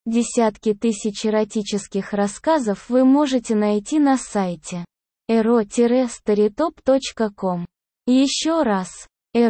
Десятки тысяч эротических рассказов вы можете найти на сайте ero-storytop.com. Еще раз,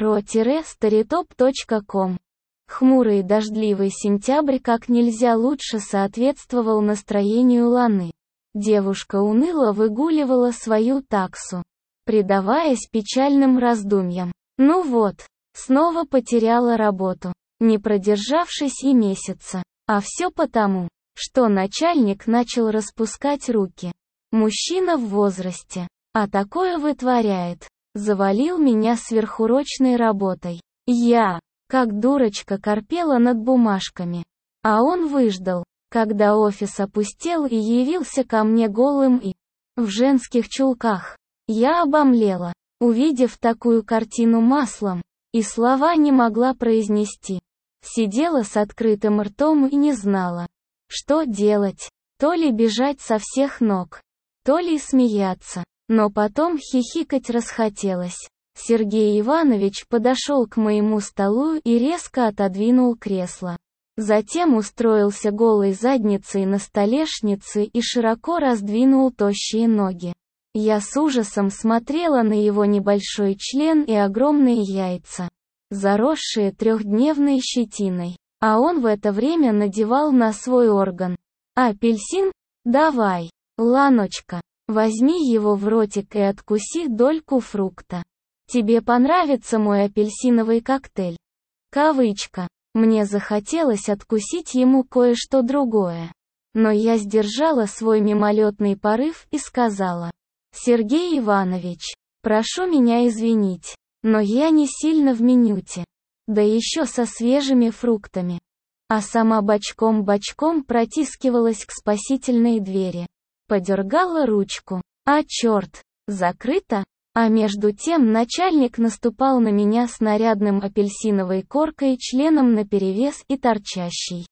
ero-storytop.com. Хмурый и дождливый сентябрь как нельзя лучше соответствовал настроению Ланы. Девушка уныло выгуливала свою таксу, предаваясь печальным раздумьям. Ну вот, снова потеряла работу, не продержавшись и месяца. А все потому, что начальник начал распускать руки. Мужчина в возрасте, а такое вытворяет. Завалил меня сверхурочной работой. Я, как дурочка, корпела над бумажками. А он выждал, когда офис опустел, и явился ко мне голым и в женских чулках. Я обомлела, увидев такую картину маслом, и слова не могла произнести. Сидела с открытым ртом и не знала, что делать, то ли бежать со всех ног, то ли смеяться, но потом хихикать расхотелось. Сергей Иванович подошел к моему столу и резко отодвинул кресло. Затем устроился голой задницей на столешнице и широко раздвинул тощие ноги. Я с ужасом смотрела на его небольшой член и огромные яйца, заросшие трехдневной щетиной. А он в это время надевал на свой орган. «Апельсин? Давай, Ланочка, возьми его в ротик и откуси дольку фрукта. Тебе понравится мой апельсиновый коктейль». Кавычка. Мне захотелось откусить ему кое-что другое. Но я сдержала свой мимолетный порыв и сказала: «Сергей Иванович, прошу меня извинить, но я не сильно в минуте. Да еще со свежими фруктами». А сама бочком-бочком протискивалась к спасительной двери. Подергала ручку. А черт, закрыто? А между тем начальник наступал на меня с нарядным апельсиновой коркой, членом наперевес и торчащей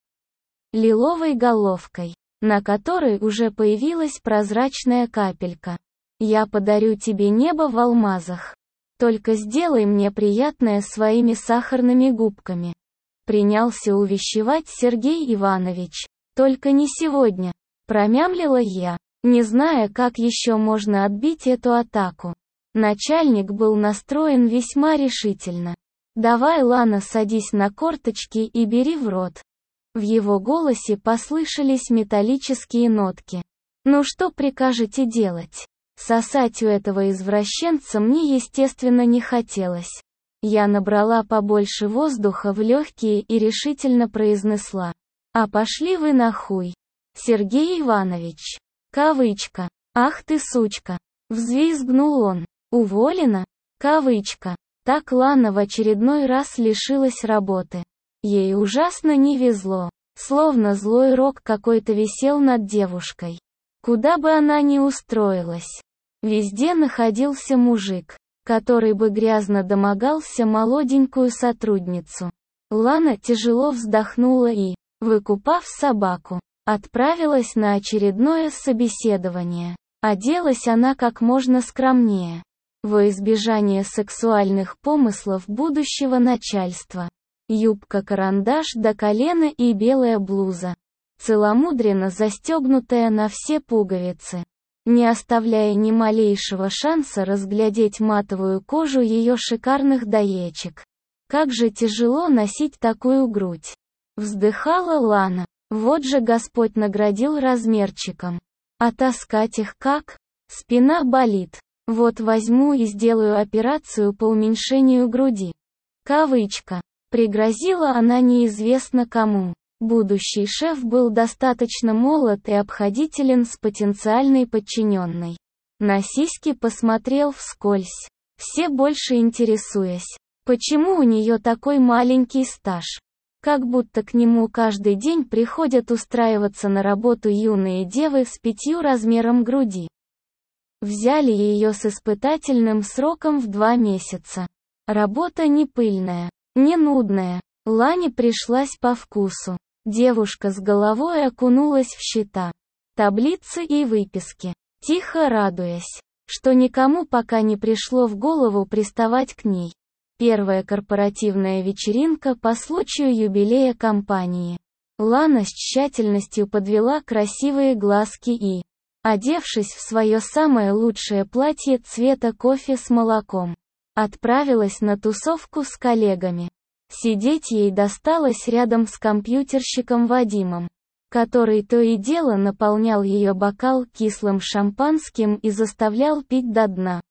лиловой головкой, на которой уже появилась прозрачная капелька. «Я подарю тебе небо в алмазах. Только сделай мне приятное своими сахарными губками». Принялся увещевать Сергей Иванович. «Только не сегодня», промямлила я, не зная, как еще можно отбить эту атаку. Начальник был настроен весьма решительно. «Давай, Лана, садись на корточки и бери в рот». В его голосе послышались металлические нотки. «Ну что прикажете делать?» Сосать у этого извращенца мне, естественно, не хотелось. Я набрала побольше воздуха в легкие и решительно произнесла: «А пошли вы нахуй, Сергей Иванович». Кавычка. «Ах ты сучка!» Взвизгнул он. «Уволена?» Кавычка. Так Лана в очередной раз лишилась работы. Ей ужасно не везло. Словно злой рок какой-то висел над девушкой. Куда бы она ни устроилась, везде находился мужик, который бы грязно домогался молоденькую сотрудницу. Лана тяжело вздохнула и, выкупав собаку, отправилась на очередное собеседование. Оделась она как можно скромнее, во избежание сексуальных помыслов будущего начальства. Юбка-карандаш до колена и белая блуза, целомудренно застегнутая на все пуговицы, не оставляя ни малейшего шанса разглядеть матовую кожу ее шикарных доечек. Как же тяжело носить такую грудь. Вздыхала Лана. Вот же Господь наградил размерчиком. А таскать их как? Спина болит. Вот возьму и сделаю операцию по уменьшению груди. Кавычка. Пригрозила она неизвестно кому. Будущий шеф был достаточно молод и обходителен с потенциальной подчиненной. На сиськи посмотрел вскользь, все больше интересуясь, почему у нее такой маленький стаж. Как будто к нему каждый день приходят устраиваться на работу юные девы с 5 размером груди. Взяли ее с испытательным сроком в 2 месяца. Работа не пыльная, не нудная, Лане пришлась по вкусу. Девушка с головой окунулась в счета, таблицы и выписки, тихо радуясь, что никому пока не пришло в голову приставать к ней. Первая корпоративная вечеринка по случаю юбилея компании. Лана с тщательностью подвела красивые глазки и, одевшись в свое самое лучшее платье цвета кофе с молоком, отправилась на тусовку с коллегами. Сидеть ей досталось рядом с компьютерщиком Вадимом, который то и дело наполнял ее бокал кислым шампанским и заставлял пить до дна.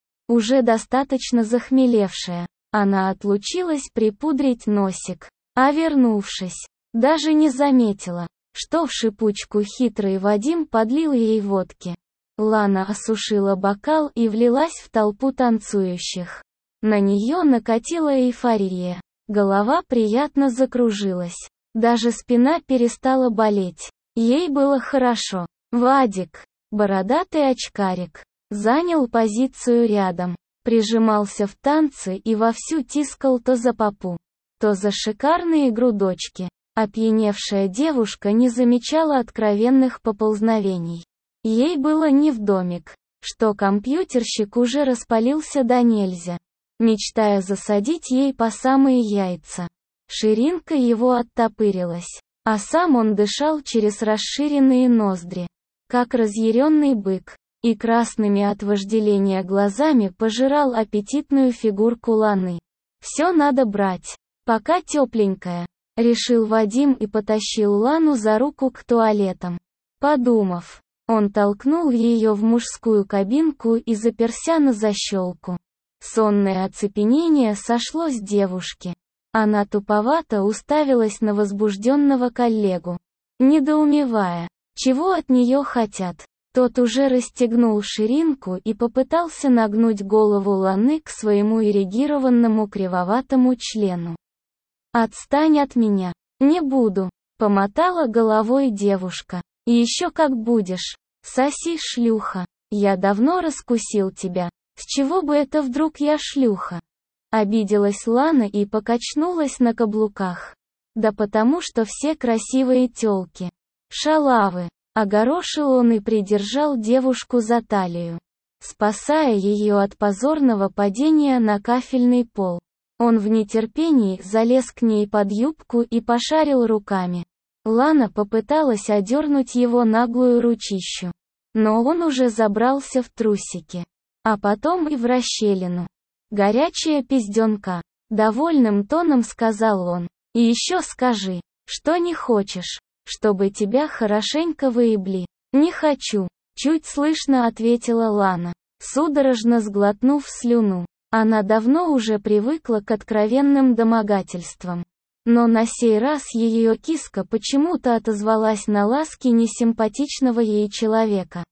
Уже достаточно захмелевшая, она отлучилась припудрить носик, а вернувшись, даже не заметила, что в шипучку хитрый Вадим подлил ей водки. Лана осушила бокал и влилась в толпу танцующих. На нее накатила эйфория. Голова приятно закружилась. Даже спина перестала болеть. Ей было хорошо. Вадик, бородатый очкарик, занял позицию рядом, прижимался в танце и вовсю тискал то за попу, то за шикарные грудочки. Опьяневшая девушка не замечала откровенных поползновений. Ей было невдомек, что компьютерщик уже распалился до нельзя, мечтая засадить ей по самые яйца. Ширинка его оттопырилась, а сам он дышал через расширенные ноздри, как разъяренный бык, и красными от вожделения глазами пожирал аппетитную фигурку Ланы. «Все надо брать, пока тепленькая», — решил Вадим и потащил Лану за руку к туалетам. Подумав, он толкнул ее в мужскую кабинку и заперся на защелку. Сонное оцепенение сошло с девушки. Она туповато уставилась на возбужденного коллегу, недоумевая, чего от нее хотят. Тот уже расстегнул ширинку и попытался нагнуть голову Ланы к своему эрегированному кривоватому члену. «Отстань от меня, не буду», — помотала головой девушка. «И еще как будешь, соси, шлюха, я давно раскусил тебя. С чего бы это вдруг я шлюха?» Обиделась Лана и покачнулась на каблуках. «Да потому что все красивые тёлки. Шалавы», — огорошил он и придержал девушку за талию, спасая ее от позорного падения на кафельный пол. Он в нетерпении залез к ней под юбку и пошарил руками. Лана попыталась одернуть его наглую ручищу, но он уже забрался в трусики, а потом и в расщелину. «Горячая пизденка», — довольным тоном сказал он. «И еще скажи, что не хочешь, чтобы тебя хорошенько выебли». «Не хочу», — чуть слышно ответила Лана, судорожно сглотнув слюну. Она давно уже привыкла к откровенным домогательствам. Но на сей раз ее киска почему-то отозвалась на ласки несимпатичного ей человека.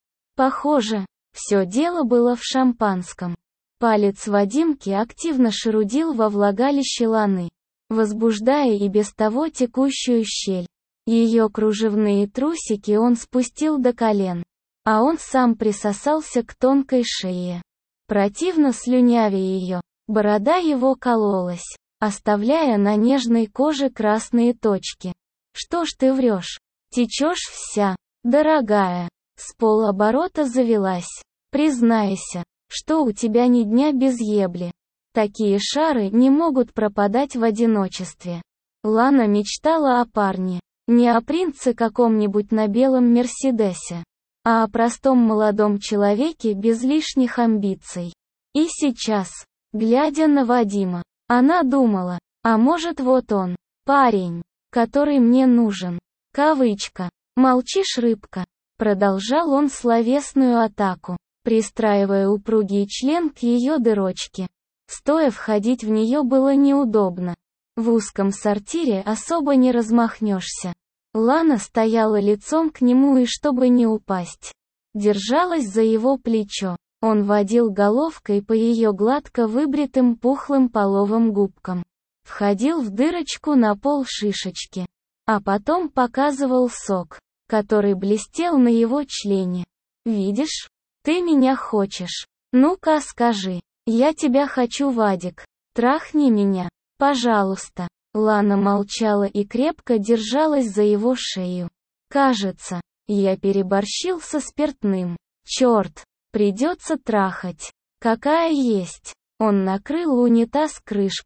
Похоже, все дело было в шампанском. Палец Вадимки активно шарудил во влагалище Ланы, возбуждая и без того текущую щель. Ее кружевные трусики он спустил до колен, а он сам присосался к тонкой шее, противно слюнявя ее. Борода его кололась, оставляя на нежной коже красные точки. «Что ж ты врешь? Течешь вся, дорогая». С полоборота завелась. «Признайся, что у тебя ни дня без ебли. Такие шары не могут пропадать в одиночестве». Лана мечтала о парне, не о принце каком-нибудь на белом Мерседесе, а о простом молодом человеке без лишних амбиций. И сейчас, глядя на Вадима, она думала, а может вот он, парень, который мне нужен. Кавычка. «Молчишь, рыбка», — продолжал он словесную атаку, пристраивая упругий член к ее дырочке. Стоя входить в нее было неудобно. В узком сортире особо не размахнешься. Лана стояла лицом к нему и, чтобы не упасть, держалась за его плечо. Он водил головкой по ее гладко выбритым пухлым половым губкам, входил в дырочку на пол шишечки, а потом показывал сок, который блестел на его члене. «Видишь? Ты меня хочешь. Ну-ка скажи, я тебя хочу, Вадик. Трахни меня, пожалуйста». Лана молчала и крепко держалась за его шею. «Кажется, я переборщил со спиртным. Черт, придется трахать. Какая есть». Он накрыл унитаз крышкой,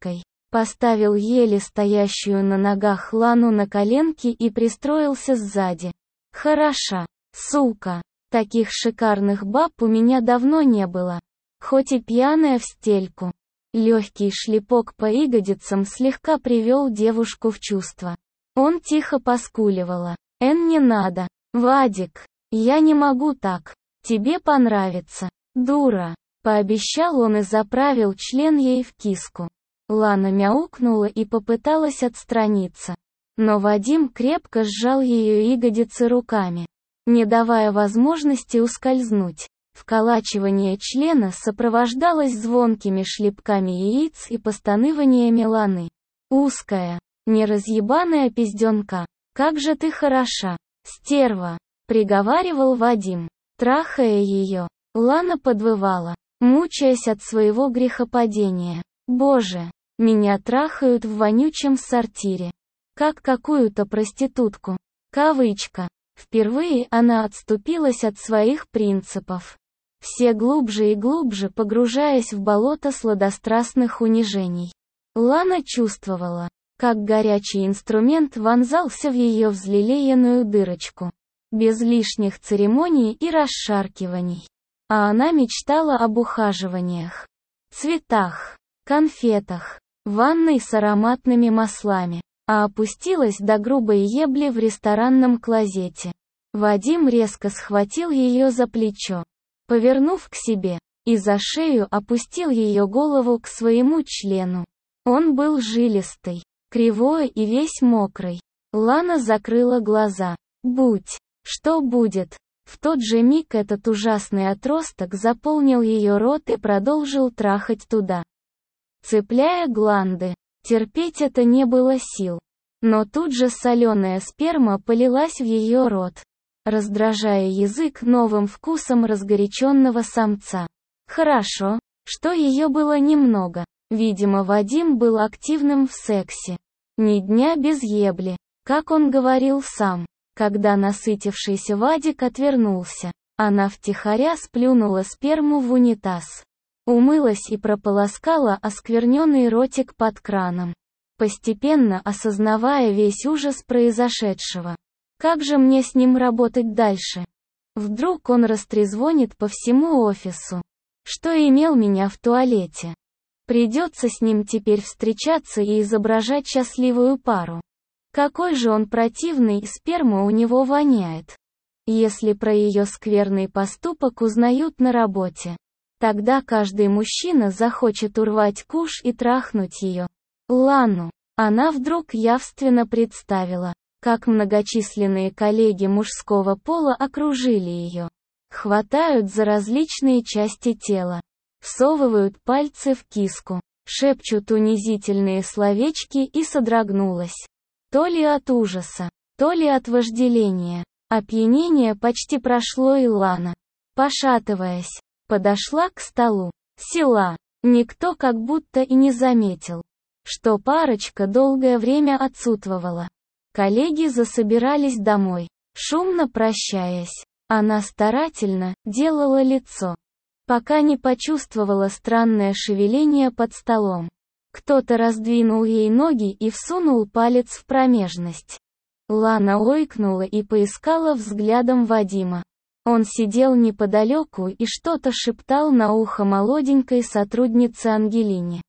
Поставил еле стоящую на ногах Лану на коленки и пристроился сзади. Хороша, сука. Таких шикарных баб у меня давно не было. Хоть и пьяная в стельку. Легкий шлепок по ягодицам слегка привел девушку в чувство. Он тихо поскуливала. Не надо. Вадик, я не могу так. Тебе понравится. Дура. Пообещал он и заправил член ей в киску. Лана мяукнула и попыталась отстраниться. Но Вадим крепко сжал ее ягодицы руками, не давая возможности ускользнуть. Вколачивание члена сопровождалось звонкими шлепками яиц и постанываниями Ланы. «Узкая, неразъебаная пизденка, как же ты хороша, стерва!» — приговаривал Вадим, трахая ее. Лана подвывала, мучаясь от своего грехопадения. «Боже, меня трахают в вонючем сортире. Как какую-то проститутку». Кавычка. Впервые она отступилась от своих принципов. Все глубже и глубже погружаясь в болото сладострастных унижений. Лана чувствовала, как горячий инструмент вонзался в ее взлелеянную дырочку. Без лишних церемоний и расшаркиваний. А она мечтала об ухаживаниях, цветах, конфетах, ванной с ароматными маслами, а опустилась до грубой ебли в ресторанном клозете. Вадим резко схватил ее за плечо, повернув к себе, и за шею опустил ее голову к своему члену. Он был жилистый, кривой и весь мокрый. Лана закрыла глаза. «Будь, что будет?» В тот же миг этот ужасный отросток заполнил ее рот и продолжил трахать туда, цепляя гланды. Терпеть это не было сил. Но тут же соленая сперма полилась в ее рот, раздражая язык новым вкусом разгоряченного самца. Хорошо, что ее было немного. Видимо, Вадим был активным в сексе. Ни дня без ебли, как он говорил сам. Когда насытившийся Вадик отвернулся, она втихаря сплюнула сперму в унитаз. Умылась и прополоскала оскверненный ротик под краном, постепенно осознавая весь ужас произошедшего. Как же мне с ним работать дальше? Вдруг он растрезвонит по всему офису, что имел меня в туалете. Придется с ним теперь встречаться и изображать счастливую пару. Какой же он противный, сперма у него воняет. Если про ее скверный поступок узнают на работе, тогда каждый мужчина захочет урвать куш и трахнуть ее. Лану. Она вдруг явственно представила, как многочисленные коллеги мужского пола окружили ее. Хватают за различные части тела, всовывают пальцы в киску, шепчут унизительные словечки и содрогнулась. То ли от ужаса, то ли от вожделения. Опьянение почти прошло, и Лана, пошатываясь, подошла к столу. Села. Никто как будто и не заметил, что парочка долгое время отсутствовала. Коллеги засобирались домой, шумно прощаясь. Она старательно делала лицо, пока не почувствовала странное шевеление под столом. Кто-то раздвинул ей ноги и всунул палец в промежность. Лана ойкнула и поискала взглядом Вадима. Он сидел неподалеку и что-то шептал на ухо молоденькой сотруднице Ангелине.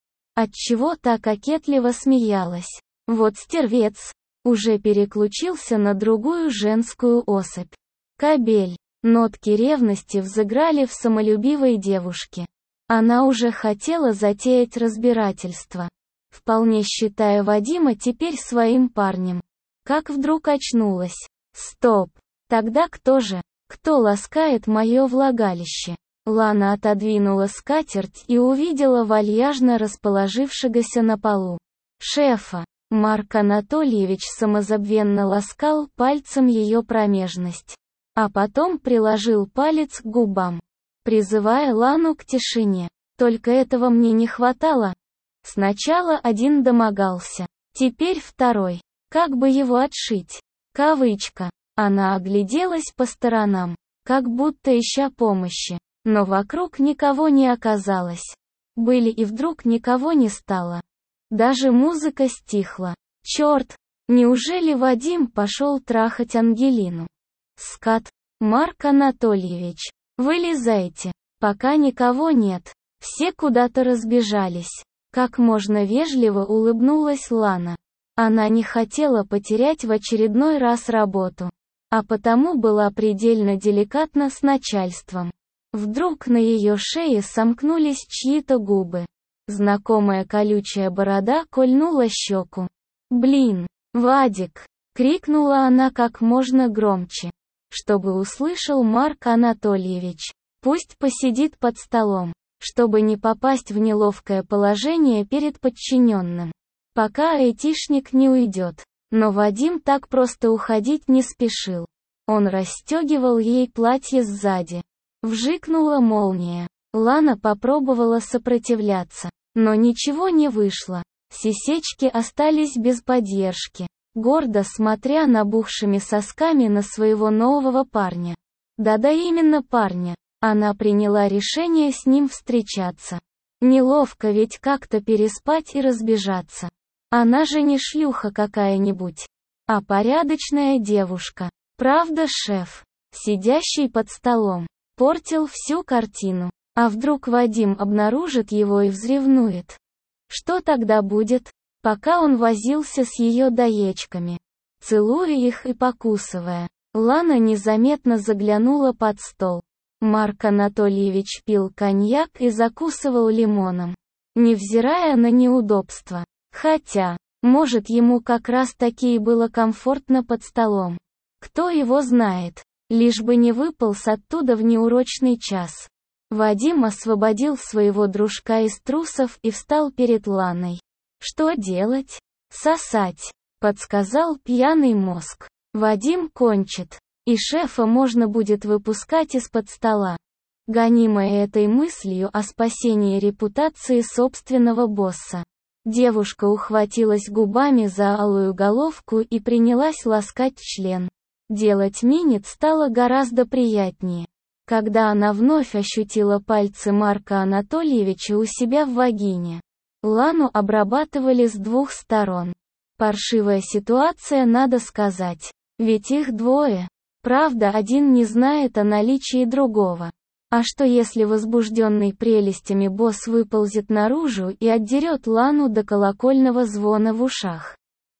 Отчего та кокетливо смеялась. Вот стервец, уже переключился на другую женскую особь. Кобель. Нотки ревности взыграли в самолюбивой девушке. Она уже хотела затеять разбирательство, вполне считая Вадима теперь своим парнем. Как вдруг очнулась. Стоп. Тогда кто же? Кто ласкает мое влагалище? Лана отодвинула скатерть и увидела вальяжно расположившегося на полу шефа. Марк Анатольевич самозабвенно ласкал пальцем ее промежность, а потом приложил палец к губам, призывая Лану к тишине. Только этого мне не хватало. Сначала один домогался, теперь второй. Как бы его отшить? Кавычка. Она огляделась по сторонам, как будто ища помощи, но вокруг никого не оказалось. Были и вдруг никого не стало. Даже музыка стихла. Черт! Неужели Вадим пошел трахать Ангелину? Скат! Марк Анатольевич, вылезайте, пока никого нет. Все куда-то разбежались. Как можно вежливо улыбнулась Лана. Она не хотела потерять в очередной раз работу, а потому была предельно деликатна с начальством. Вдруг на ее шее сомкнулись чьи-то губы. Знакомая колючая борода кольнула щеку. «Блин, Вадик!» — крикнула она как можно громче, чтобы услышал Марк Анатольевич. «Пусть посидит под столом, чтобы не попасть в неловкое положение перед подчиненным, пока айтишник не уйдет». Но Вадим так просто уходить не спешил. Он расстегивал ей платье сзади. Вжикнула молния. Лана попробовала сопротивляться, но ничего не вышло. Сисечки остались без поддержки, гордо смотря набухшими сосками на своего нового парня. Да-да, именно парня. Она приняла решение с ним встречаться. Неловко ведь как-то переспать и разбежаться. Она же не шлюха какая-нибудь, а порядочная девушка. Правда, шеф, сидящий под столом, портил всю картину. А вдруг Вадим обнаружит его и взревнует? Что тогда будет? Пока он возился с ее доечками, целуя их и покусывая, Лана незаметно заглянула под стол. Марк Анатольевич пил коньяк и закусывал лимоном, невзирая на неудобства. Хотя, может, ему как раз таки и было комфортно под столом. Кто его знает, лишь бы не выполз оттуда в неурочный час. Вадим освободил своего дружка из трусов и встал перед Ланой. «Что делать?» «Сосать», — подсказал пьяный мозг. Вадим кончит, и шефа можно будет выпускать из-под стола. Гонимая этой мыслью о спасении репутации собственного босса, девушка ухватилась губами за алую головку и принялась ласкать член. Делать минет стало гораздо приятнее, когда она вновь ощутила пальцы Марка Анатольевича у себя в вагине. Лану обрабатывали с двух сторон. Паршивая ситуация, надо сказать, ведь их двое. Правда, один не знает о наличии другого. А что если возбужденный прелестями босс выползет наружу и отдерет Лану до колокольного звона в ушах?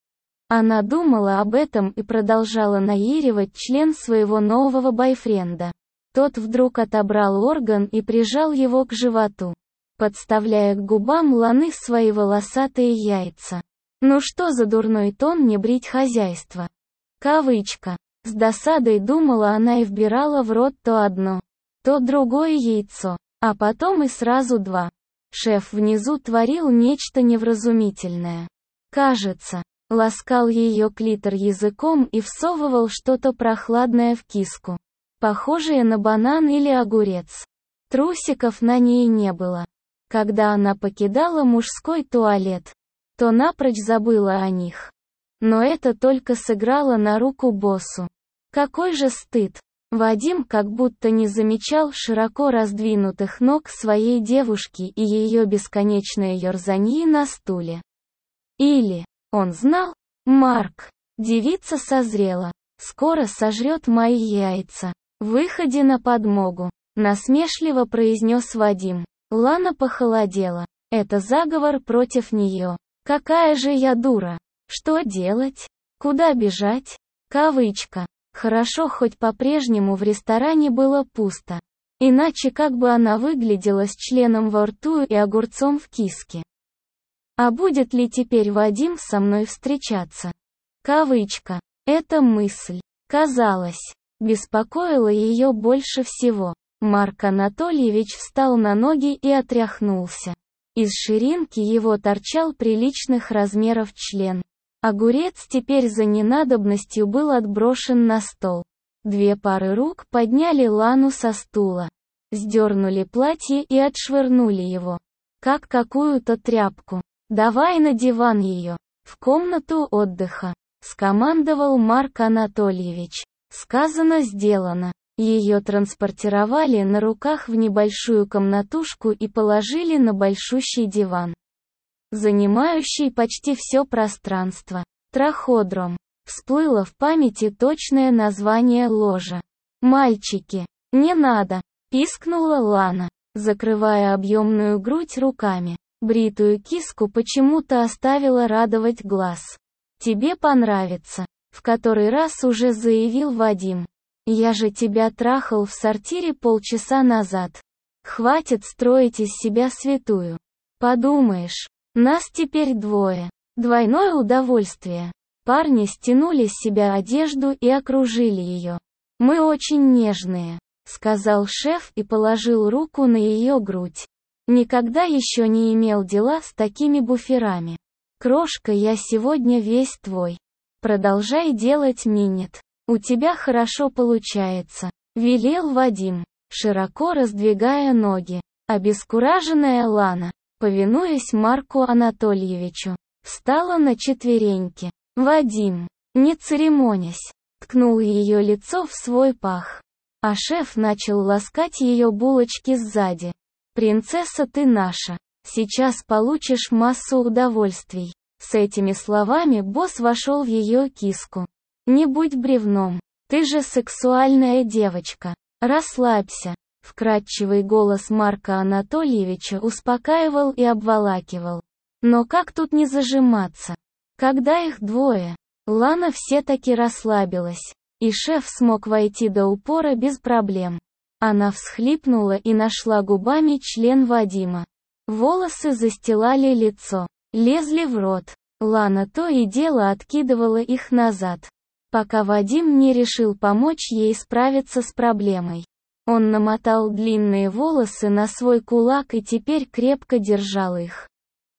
Она думала об этом и продолжала наиривать член своего нового бойфренда. Тот вдруг отобрал орган и прижал его к животу, подставляя к губам Ланы свои волосатые яйца. Ну что за дурной тон не брить хозяйство? Кавычка. С досадой думала она и вбирала в рот то одно, то другое яйцо, а потом и сразу два. Шеф внизу творил нечто невразумительное. Кажется, ласкал ее клитор языком и всовывал что-то прохладное в киску, похожее на банан или огурец. Трусиков на ней не было. Когда она покидала мужской туалет, то напрочь забыла о них. Но это только сыграло на руку боссу. Какой же стыд! Вадим как будто не замечал широко раздвинутых ног своей девушки и ее бесконечное ерзанье на стуле. Или, он знал? Марк, девица созрела, скоро сожрет мои яйца. «Выходи на подмогу», — насмешливо произнес Вадим. Лана похолодела. Это заговор против нее. Какая же я дура! Что делать? Куда бежать? Кавычка. Хорошо, хоть по-прежнему в ресторане было пусто. Иначе как бы она выглядела с членом во рту и огурцом в киске? А будет ли теперь Вадим со мной встречаться? Кавычка. Эта мысль, казалось, беспокоила ее больше всего. Марк Анатольевич встал на ноги и отряхнулся. Из ширинки его торчал приличных размеров член. Огурец теперь за ненадобностью был отброшен на стол. Две пары рук подняли Лану со стула, сдернули платье и отшвырнули его, как какую-то тряпку. «Давай на диван ее, в комнату отдыха», — скомандовал Марк Анатольевич. Сказано, сделано. Ее транспортировали на руках в небольшую комнатушку и положили на большущий диван. занимающий почти все пространство. Траходром. Всплыло в памяти точное название ложа. «Мальчики, не надо!» — пискнула Лана, закрывая объемную грудь руками. Бритую киску почему-то оставила радовать глаз. «Тебе понравится», — в который раз уже заявил Вадим. «Я же тебя трахал в сортире полчаса назад. Хватит строить из себя святую. Подумаешь, нас теперь двое. Двойное удовольствие». Парни стянули с себя одежду и окружили ее. «Мы очень нежные», — сказал шеф и положил руку на ее грудь. «Никогда еще не имел дела с такими буферами. Крошка, я сегодня весь твой. Продолжай делать минет. У тебя хорошо получается», — велел Вадим, широко раздвигая ноги. Обескураженная Лана, повинуясь Марку Анатольевичу, встала на четвереньки. Вадим, не церемонясь, ткнул ее лицо в свой пах. А шеф начал ласкать ее булочки сзади. «Принцесса, ты наша. Сейчас получишь массу удовольствий». С этими словами босс вошел в ее киску. «Не будь бревном. Ты же сексуальная девочка. Расслабься». Вкрадчивый голос Марка Анатольевича успокаивал и обволакивал. Но как тут не зажиматься? Когда их двое, Лана все-таки расслабилась, и шеф смог войти до упора без проблем. Она всхлипнула и нашла губами член Вадима. Волосы застилали лицо, лезли в рот. Лана то и дело откидывала их назад, пока Вадим не решил помочь ей справиться с проблемой. Он намотал длинные волосы на свой кулак и теперь крепко держал их,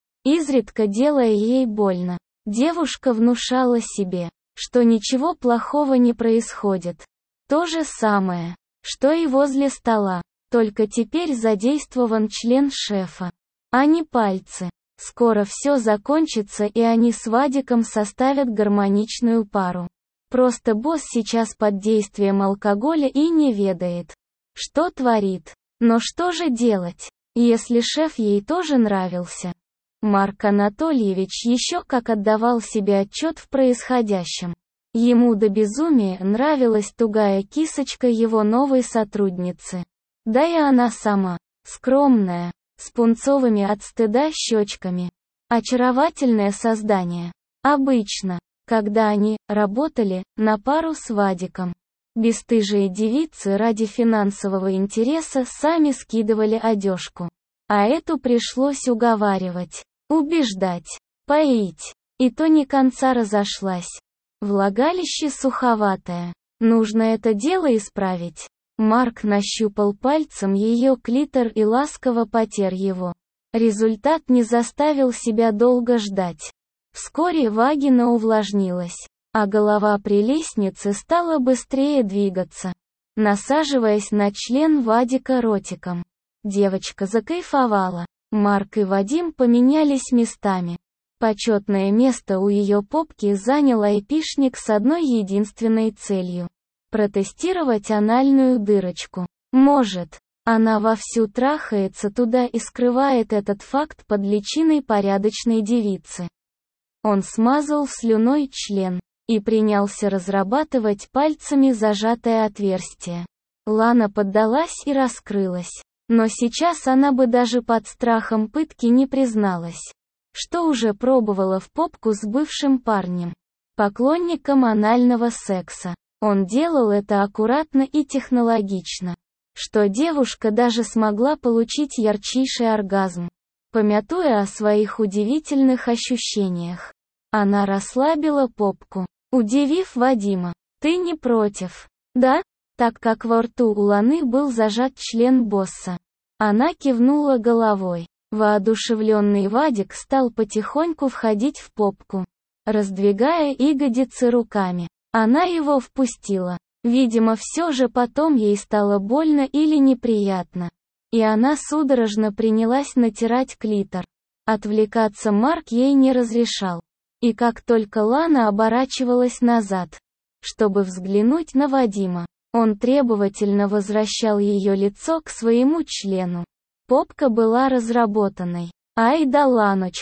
изредка делая ей больно. Девушка внушала себе, что ничего плохого не происходит. То же самое, что и возле стола, только теперь задействован член шефа, а не пальцы. Скоро все закончится и они с Вадиком составят гармоничную пару. Просто босс сейчас под действием алкоголя и не ведает, что творит. Но что же делать, если шеф ей тоже нравился? Марк Анатольевич еще как отдавал себе отчет в происходящем. Ему до безумия нравилась тугая кисочка его новой сотрудницы. Да и она сама, скромная, с пунцовыми от стыда щечками. Очаровательное создание. Обычно, когда они работали на пару с Вадиком, бесстыжие девицы ради финансового интереса сами скидывали одежку. А эту пришлось уговаривать, убеждать, поить. И то не конца разошлась. Влагалище суховатое. Нужно это дело исправить. Марк нащупал пальцем ее клитор и ласково потер его. Результат не заставил себя долго ждать. Вскоре вагина увлажнилась, а голова прелестницы стала быстрее двигаться, насаживаясь на член Вадика ротиком. Девочка закайфовала. Марк и Вадим поменялись местами. Почетное место у ее попки занял айпишник с одной единственной целью – протестировать анальную дырочку. Может, она вовсю трахается туда и скрывает этот факт под личиной порядочной девицы. Он смазал слюной член и принялся разрабатывать пальцами зажатое отверстие. Лана поддалась и раскрылась. Но сейчас она бы даже под страхом пытки не призналась, что уже пробовала в попку с бывшим парнем, поклонником анального секса. Он делал это аккуратно и технологично, что девушка даже смогла получить ярчайший оргазм, помятуя о своих удивительных ощущениях. Она расслабила попку, удивив Вадима. «Ты не против, да?» Так как во рту у Ланы был зажат член босса. Она кивнула головой. Воодушевленный Вадик стал потихоньку входить в попку, раздвигая ягодицы руками. Она его впустила. Видимо, все же потом ей стало больно или неприятно. И она судорожно принялась натирать клитор. Отвлекаться Марк ей не разрешал. И как только Лана оборачивалась назад, чтобы взглянуть на Вадима, он требовательно возвращал ее лицо к своему члену. Попка была разработанной. Ай да Ланочка!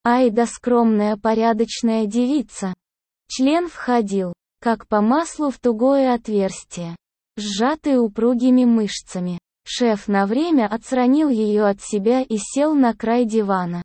Ай да скромная порядочная девица. Член входил, как по маслу в тугое отверстие, сжатый упругими мышцами. Шеф на время отстранил ее от себя и сел на край дивана.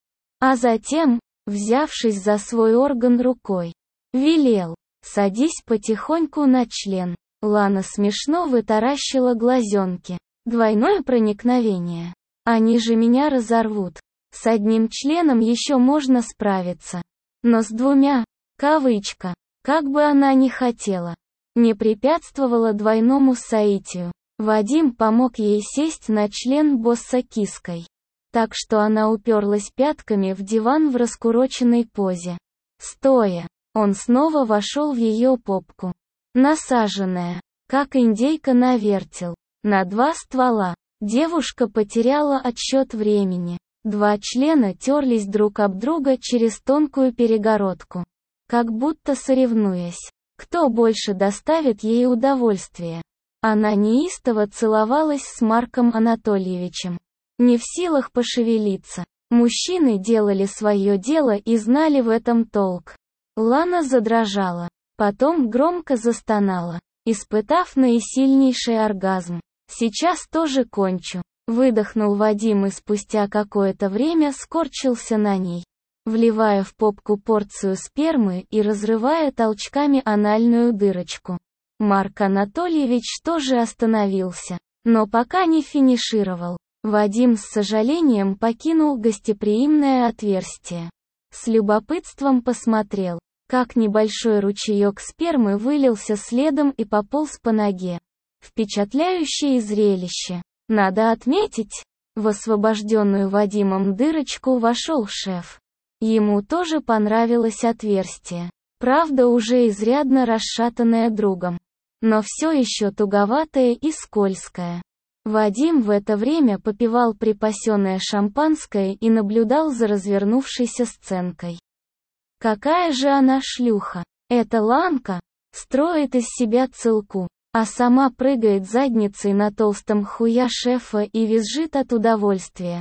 А затем, взявшись за свой орган рукой, велел: «Садись потихоньку на член». Лана смешно вытаращила глазенки. Двойное проникновение. Они же меня разорвут. С одним членом еще можно справиться. Но с двумя, кавычка, как бы она ни хотела, не препятствовала двойному соитию. Вадим помог ей сесть на член босса киской. Так что она уперлась пятками в диван в раскуроченной позе. Стоя, он снова вошел в ее попку. Насаженная, как индейка на вертел, на 2 ствола. Девушка потеряла отсчет времени. 2 члена терлись друг об друга через тонкую перегородку. Как будто соревнуясь, кто больше доставит ей удовольствие. Она неистово целовалась с Марком Анатольевичем. Не в силах пошевелиться. Мужчины делали свое дело и знали в этом толк. Лана задрожала. Потом громко застонала, испытав наисильнейший оргазм. «Сейчас тоже кончу», — выдохнул Вадим и спустя какое-то время скорчился на ней, вливая в попку порцию спермы и разрывая толчками анальную дырочку. Марк Анатольевич тоже остановился, но пока не финишировал. Вадим с сожалением покинул гостеприимное отверстие. С любопытством посмотрел, как небольшой ручеек спермы вылился следом и пополз по ноге. Впечатляющее зрелище. Надо отметить, в освобожденную Вадимом дырочку вошел шеф. Ему тоже понравилось отверстие. Правда, уже изрядно расшатанное другом. Но все еще туговатое и скользкое. Вадим в это время попивал припасенное шампанское и наблюдал за развернувшейся сценкой. Какая же она шлюха! Эта Ланка строит из себя целку, а сама прыгает задницей на толстом хуя шефа и визжит от удовольствия.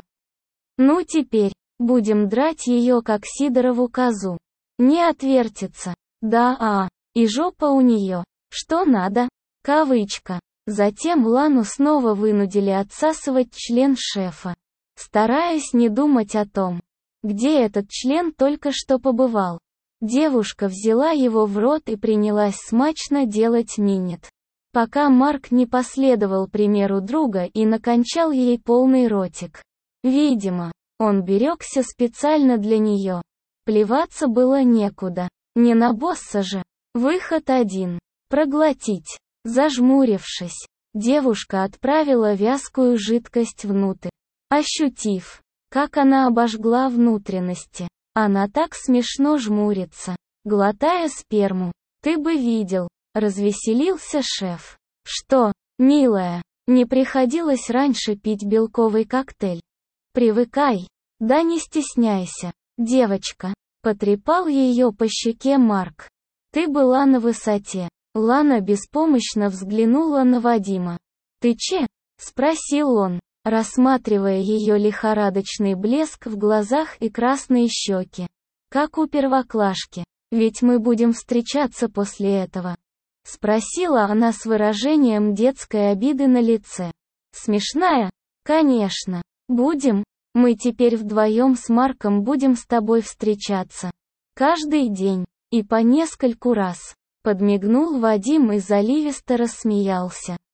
Ну теперь, будем драть ее как Сидорову козу. Не отвертится. Да, и жопа у нее. Что надо? Кавычка. Затем Лану снова вынудили отсасывать член шефа. Стараясь не думать о том, где этот член только что побывал, девушка взяла его в рот и принялась смачно делать минет. Пока Марк не последовал примеру друга и накончал ей полный ротик. Видимо, он берегся специально для нее. Плеваться было некуда. Не на босса же. Выход один. Проглотить. Зажмурившись, девушка отправила вязкую жидкость внутрь. Ощутив, как она обожгла внутренности, она так смешно жмурится, глотая сперму. Ты бы видел, развеселился шеф. Что, милая, не приходилось раньше пить белковый коктейль? Привыкай. Да не стесняйся, девочка. Потрепал ее по щеке Марк. Ты была на высоте. Лана беспомощно взглянула на Вадима. «Ты че?» — спросил он, рассматривая ее лихорадочный блеск в глазах и красные щеки. «Как у первоклашки. Ведь мы будем встречаться после этого?» — спросила она с выражением детской обиды на лице. «Смешная? Конечно. Будем. Мы теперь вдвоем с Марком будем с тобой встречаться. Каждый день. И по нескольку раз». Подмигнул Вадим и заливисто рассмеялся.